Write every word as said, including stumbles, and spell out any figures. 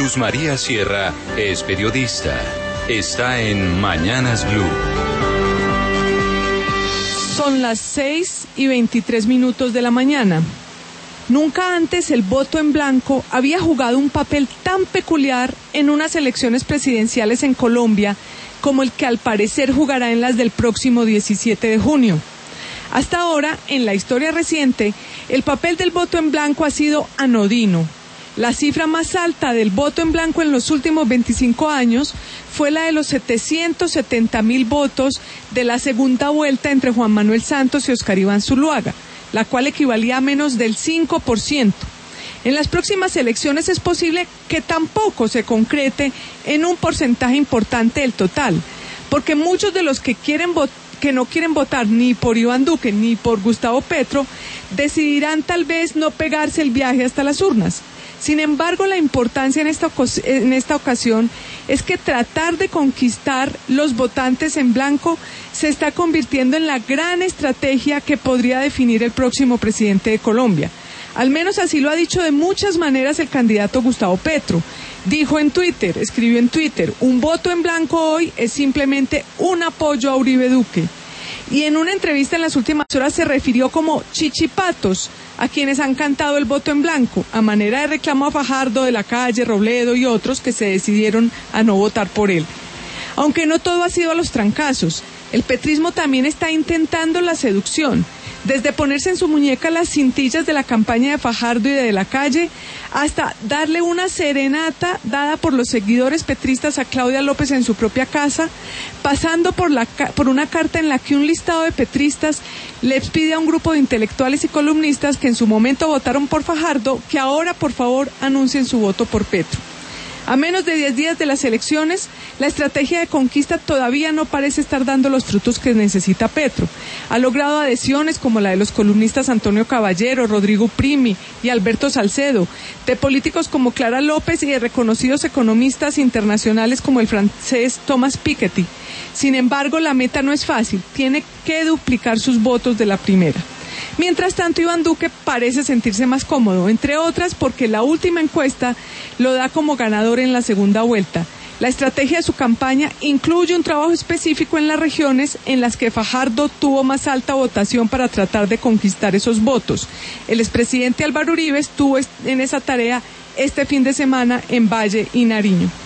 Luz María Sierra es periodista. Está en Mañanas Blue. Son las seis y veintitrés minutos de la mañana. Nunca antes el voto en blanco había jugado un papel tan peculiar en unas elecciones presidenciales en Colombia como el que al parecer jugará en las del próximo diecisiete de junio. Hasta ahora, en la historia reciente, el papel del voto en blanco ha sido anodino. La cifra más alta del voto en blanco en los últimos veinticinco años fue la de los setecientos setenta mil votos de la segunda vuelta entre Juan Manuel Santos y Oscar Iván Zuluaga, la cual equivalía a menos del cinco por ciento. En las próximas elecciones es posible que tampoco se concrete en un porcentaje importante del total, porque muchos de los que quieren votar que no quieren votar ni por Iván Duque ni por Gustavo Petro, decidirán tal vez no pegarse el viaje hasta las urnas. Sin embargo, la importancia en esta, en esta ocasión es que tratar de conquistar los votantes en blanco se está convirtiendo en la gran estrategia que podría definir el próximo presidente de Colombia. Al menos así lo ha dicho de muchas maneras el candidato Gustavo Petro. Dijo en Twitter, escribió en Twitter, un voto en blanco hoy es simplemente un apoyo a Uribe Duque. Y en una entrevista en las últimas horas se refirió como chichipatos a quienes han cantado el voto en blanco, a manera de reclamo a Fajardo, de la Calle, Robledo y otros que se decidieron a no votar por él. Aunque no todo ha sido a los trancazos, el petrismo también está intentando la seducción, desde ponerse en su muñeca las cintillas de la campaña de Fajardo y de la Calle, hasta darle una serenata dada por los seguidores petristas a Claudia López en su propia casa, pasando por, la, por una carta en la que un listado de petristas les pide a un grupo de intelectuales y columnistas que en su momento votaron por Fajardo, que ahora por favor anuncien su voto por Petro. A menos de diez días de las elecciones, la estrategia de conquista todavía no parece estar dando los frutos que necesita Petro. Ha logrado adhesiones como la de los columnistas Antonio Caballero, Rodrigo Primi y Alberto Salcedo, de políticos como Clara López y de reconocidos economistas internacionales como el francés Thomas Piketty. Sin embargo, la meta no es fácil, tiene que duplicar sus votos de la primera. Mientras tanto, Iván Duque parece sentirse más cómodo, entre otras porque la última encuesta lo da como ganador en la segunda vuelta. La estrategia de su campaña incluye un trabajo específico en las regiones en las que Fajardo tuvo más alta votación para tratar de conquistar esos votos. El expresidente Álvaro Uribe estuvo en esa tarea este fin de semana en Valle y Nariño.